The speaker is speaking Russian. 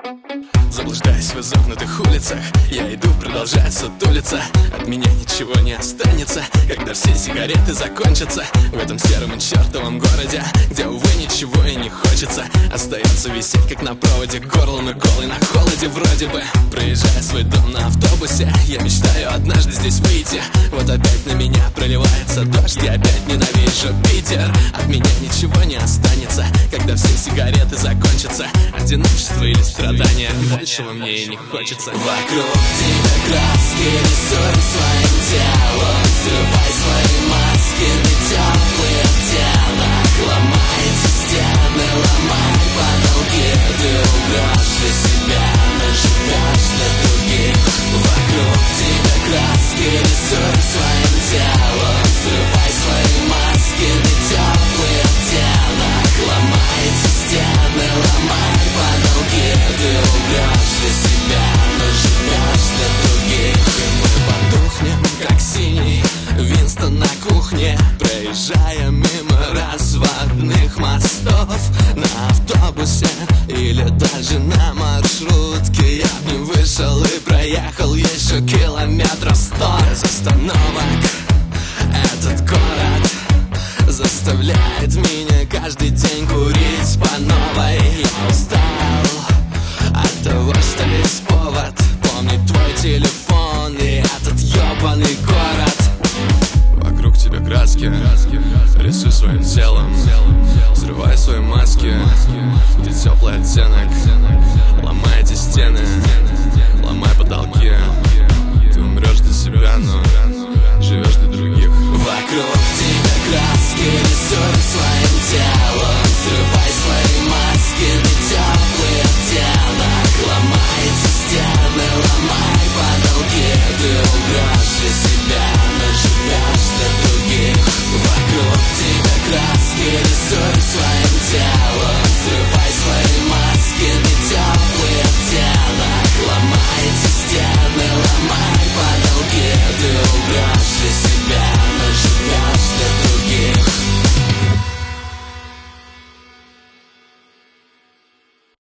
Заблуждаясь в изогнутых улицах, я иду, продолжая сутулиться. От меня ничего не останется, когда все сигареты закончатся. В этом сером и чертовом городе, где, увы, ничего и не хочется. Остается висеть, как на проводе, горлом и голый на холоде вроде бы. Проезжая свой дом на автобусе, я мечтаю однажды здесь выйти. Вот опять на меня проливается дождь, я опять ненавижу Питер. От меня ничего не останется, когда все сигареты закончатся. Одиночество или страдания, большего мне и не хочется. Вокруг тебя краски, рисуй своим телом. Взрывай свои маски на теплый оттенок. Ломай эти стены, ломай потолки. Ты умрешь для себя, но живешь для других. Вокруг тебя краски, рисуй своим телом. Взрывай свои маски на теплый оттенок. Ломай эти стены, ломай потолки. Ты умрешь для себя, но живешь для других. И мы потухнем, как синий Винстон на кухне, проезжая мимо разводных мостов. На автобусе или даже на маршрутке я б не вышел и проехал еще километров 100. Без остановок этот город заставляет меня каждый день курить по новой. Я устал от того, что есть повод помнить твой телефон и этот ёбаный город. Вокруг тебя краски, рисуй своим телом. Взрывай свои маски, ты теплый оттенок. Ломай эти стены, ломай потолки. Ты умрешь для себя, но живешь для других. Вокруг тебя краски, рисуй свои